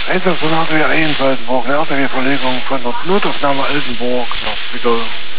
Einsatzsonate Altenburg, eine RTW-Verlegung von der Notaufnahme Altenburg nach Wickel.